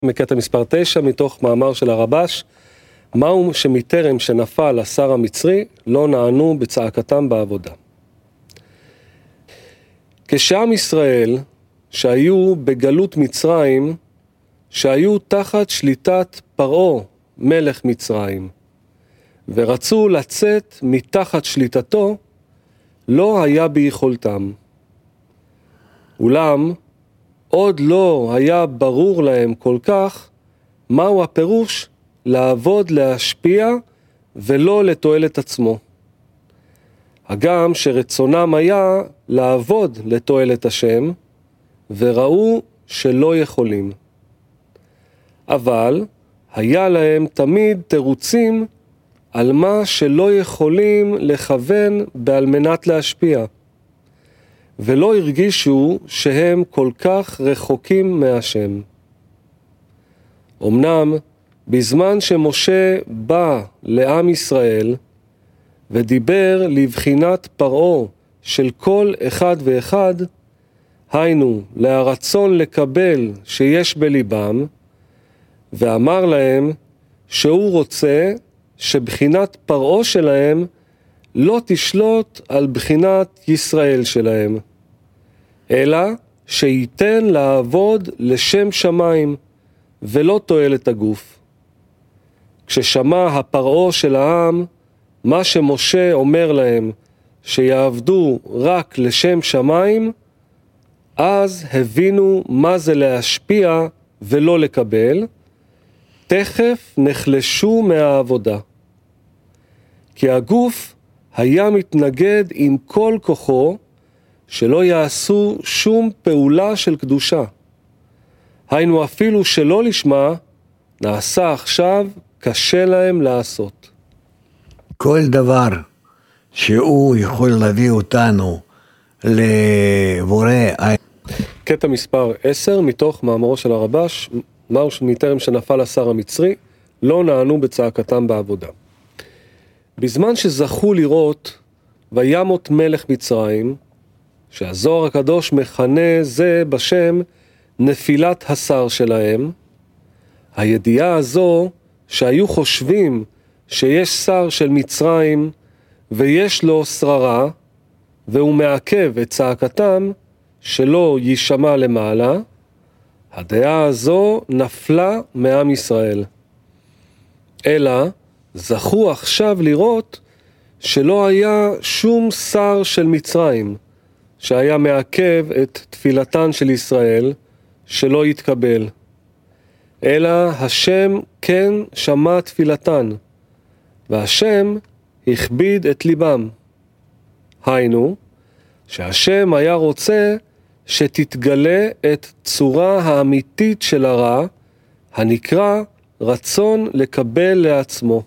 מקטע מספר 9 מתוך מאמר של הרבש, מהו שמטרם שנפל השר המצרי לא נענו בצעקתם בעבודה. כשעם ישראל שהיו בגלות מצרים, שהיו תחת שליטת פרעה מלך מצרים, ורצו לצאת מתחת שליטתו, לא היה ביכולתם. אולם עוד לא היה ברור להם כל כך מהו הפירוש לעבוד להשפיע ולא לתועלת עצמו. הגם שרצונם היה לעבוד לתועלת השם, וראו שלא יכולים. אבל היה להם תמיד תירוצים על מה שלא יכולים לכוון בעל מנת להשפיע, ולא הרגישו שהם כל כך רחוקים מהשם. אמנם בזמן שמשה בא לעם ישראל ודיבר לבחינת פרעה של כל אחד ואחד, היינו להרצון לקבל שיש בליבם, ואמר להם שהוא רוצה שבחינת פרעה שלהם לא תשלוט על בחינת ישראל שלהם, אלא שייתן לעבוד לשם שמיים ולא תועלת הגוף. כששמע הפרעה של העם מה שמשה אומר להם שיעבדו רק לשם שמיים, אז הבינו מה זה להשפיע ולא לקבל, תכף נחלשו מהעבודה. כי הגוף היה מתנגד עם כל כוחו שלא יעשו שום פעולה של קדושה. היינו אפילו שלא לשמה, נעשה עכשיו קשה להם לעשות. כל דבר שהוא יכול להביא אותנו לבורא. קטע מספר 10 מתוך מאמרו של הרבש, מהו שמטרם שנפל השר המצרי לא נענו בצעקתם בעבודה. בזמן שזכו לראות וימות מלך מצרים, שהזוהר הקדוש מכנה זה בשם נפילת השר שלהם, הידיעה הזו שהיו חושבים שיש שר של מצרים ויש לו שררה, והוא מעכב את צעקתם שלא יישמע למעלה, הדעה הזו נפלה מעם ישראל. אלא זכו עכשיו לראות שלא היה שום שר של מצרים שהיה מעכב את תפילתן של ישראל שלא יתקבל, אלא השם כן שמע תפילתן, והשם הכביד את ליבם. היינו, שהשם היה רוצה שתתגלה את צורה האמיתית של הרע, הנקרא רצון לקבל לעצמו.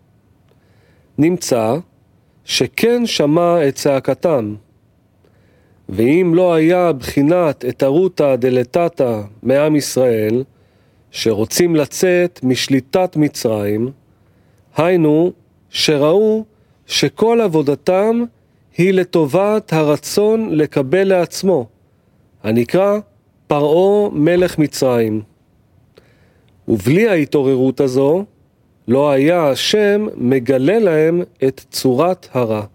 נמצא שכן שמע את צעקתם, ואם לא היה בחינת אתרותא דלתתא מעם ישראל, שרוצים לצאת משליטת מצרים, היינו שראו שכל עבודתם היא לטובת הרצון לקבל לעצמו, הנקרא פרעה מלך מצרים. ובלי ההתעוררות הזו, לא היה השם מגלה להם את צורת הרע.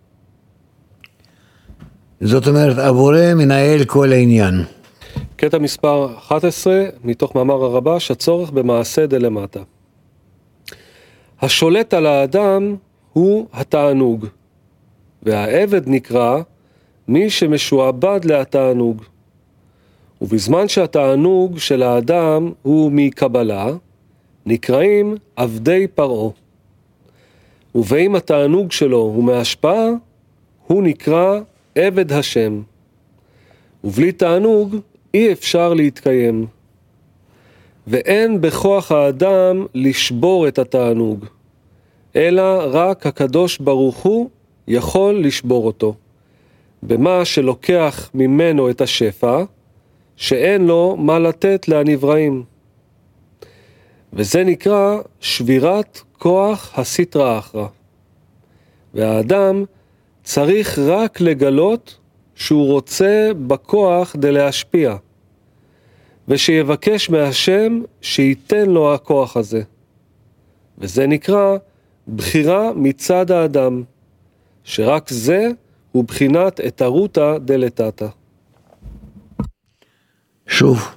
זאת אומרת, הבורא מנהל כל העניין. קטע מספר 11 מתוך מאמר הרבש, הצורך במעשה דלמטה. השולט על האדם הוא התענוג, והעבד נקרא מי שמשועבד לתענוג. ובזמן שהתענוג של האדם הוא מקבלה, נקראים עבדי פרעה. ואם התענוג שלו הוא מהשפעה, הוא נקרא עבד השם. ובלי תענוג אי אפשר להתקיים. ואין בכוח האדם לשבור את התענוג, אלא רק הקדוש ברוך הוא יכול לשבור אותו, במה שלוקח ממנו את השפע, שאין לו מה לתת לנבראים. וזה נקרא שבירת כוח הסטרא אחרא. והאדם צריך רק לגלות שהוא רוצה בכוח להשפיע, ושיבקש מהשם שייתן לו הכוח הזה. וזה נקרא בחירה מצד האדם, שרק זה הוא בחינת אתרותא דלתתא. שוב.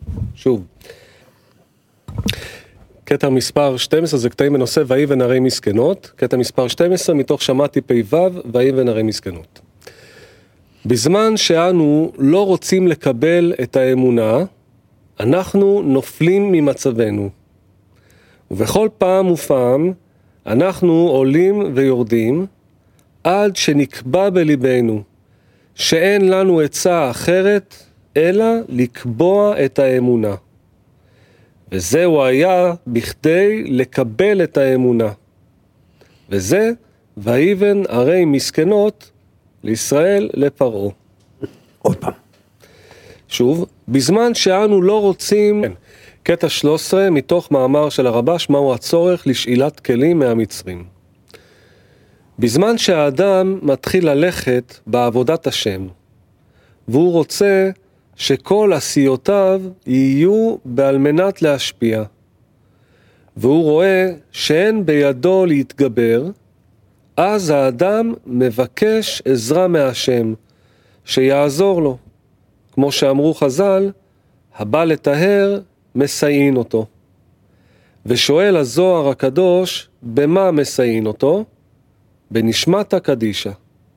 קטע מספר 12 זה קטעים בנושא ויבן ערי מסכנות, קטע מספר 12 מתוך שמעתי פ"ו ויבן ערי מסכנות. בזמן שאנו לא רוצים לקבל את האמונה, אנחנו נופלים ממצבנו. ובכל פעם ופעם אנחנו עולים ויורדים, עד שנקבע בליבנו שאין לנו עצה אחרת אלא לקבוע את האמונה. וזהו היה בכדי לקבל את האמונה. וזה ויבן ערי מסכנות לישראל לפרעה. עוד פעם. שוב, בזמן שאנו לא רוצים, קטע 13 מתוך מאמר של הרבש, מהו הצורך לשאילת כלים מהמצרים. בזמן שהאדם מתחיל ללכת בעבודת השם, והוא רוצה שכל עשיותיו יהיו על מנת להשפיע, והוא רואה שאין בידו להתגבר, אז האדם מבקש עזרה מהשם, שיעזור לו. כמו שאמרו חז"ל, הבא לטהר מסייעין אותו. ושואל הזוהר הקדוש, במה מסייעין אותו? בנשמתא קדישא.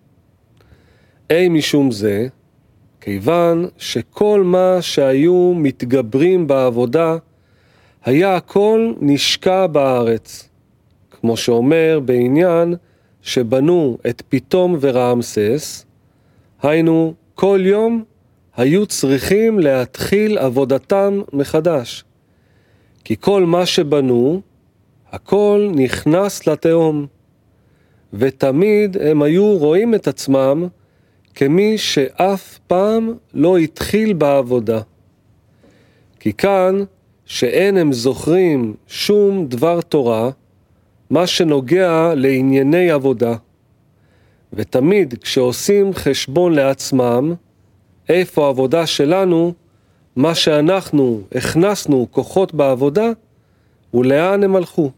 משום זה, כיוון שכל מה שהיו מתגברים בעבודה, היה הכל נשקע בארץ. כמו שאומר בעניין שבנו את פיתום ורעמסס, היינו כל יום היו צריכים להתחיל עבודתם מחדש. כי כל מה שבנו, הכל נכנס לתהום. ותמיד הם היו רואים את עצמם כמי שאף פעם לא התחיל בעבודה. כי כאן שאין הם זוכרים שום דבר תורה, מה שנוגע לענייני עבודה. ותמיד כשעושים חשבון לעצמם, איפה העבודה שלנו, מה שאנחנו הכנסנו כוחות בעבודה, ולאן הם הלכו.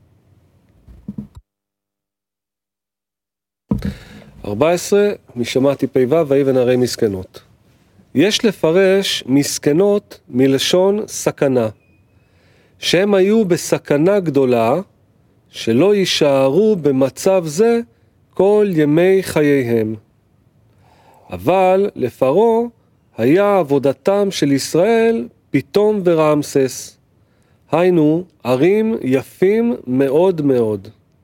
14, משמעתי פ"ו ויבן ערי מסכנות. יש לפרש מסכנות מלשון סכנה, שהם היו בסכנה גדולה, שלא יישארו במצב זה כל ימי חייהם. אבל לפרעה היה עבודתם של ישראל פיתום ורעמסס, היינו ערים יפים מאוד מאוד.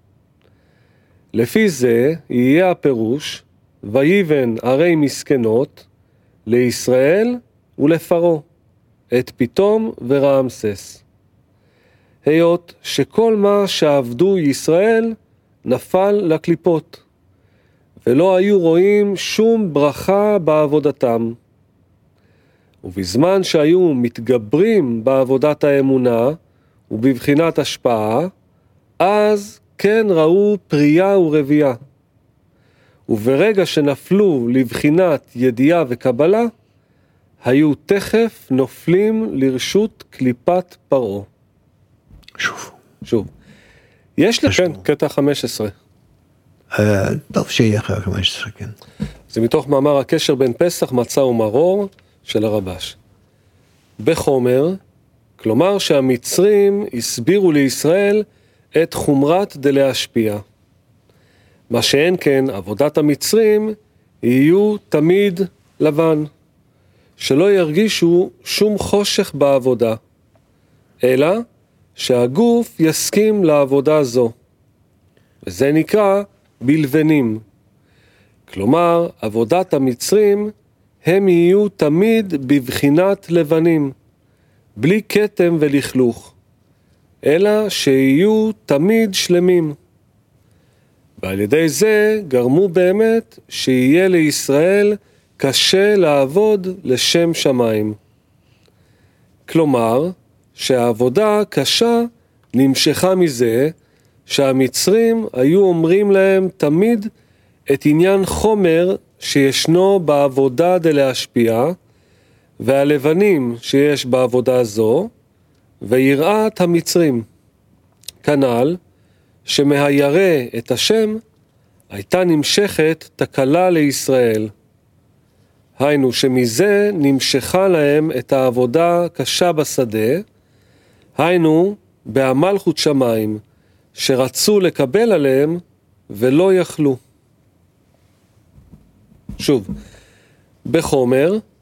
לפי זה יהיה הפירוש ויבן ערי מסכנות לישראל ולפרעה את פיתום ורעמסס. היות שכל מה שעבדו ישראל נפל לקליפות, ולא היו רואים שום ברכה בעבודתם. ובזמן שהיו מתגברים בעבודת האמונה ובבחינת השפעה, אז כן ראו פרייה ורבייה. וברגע שנפלו לבחינת ידיעה וקבלה, היו תכף נופלים לרשות קליפת פרעה. שוב. יש לכן קטע 15. טוב שיהיה אחרי 15, כן. זה מתוך מאמר הקשר בין פסח, מצה ומרור של הרבש. בחומר, כלומר שהמצרים הסבירו לישראל את חומרת דלהשפיע. מה שאין כן, עבודת המצרים יהיו תמיד לבן, שלא ירגישו שום חושך בעבודה, אלא שהגוף יסכים לעבודה זו. וזה נקרא בלבנים. כלומר, עבודת המצרים הם יהיו תמיד בבחינת לבנים, בלי כתם ולכלוך, אלא שיהיו תמיד שלמים. ועל ידי זה גרמו באמת שיהיה לישראל קשה לעבוד לשם שמיים. כלומר, שהעבודה קשה נמשכה מזה שהמצרים היו אומרים להם תמיד את עניין חומר שישנו בעבודה דלהשפיע, והלבנים שיש בעבודה זו, ויראת המצרים. כנ"ל, שמהירא את השם, הייתה נמשכת תקלה לישראל. היינו שמזה נמשכה להם את העבודה הקשה בשדה, היינו בהמלכות שמיים, שרצו לקבל עליהם ולא יכלו. שוב, בחומר,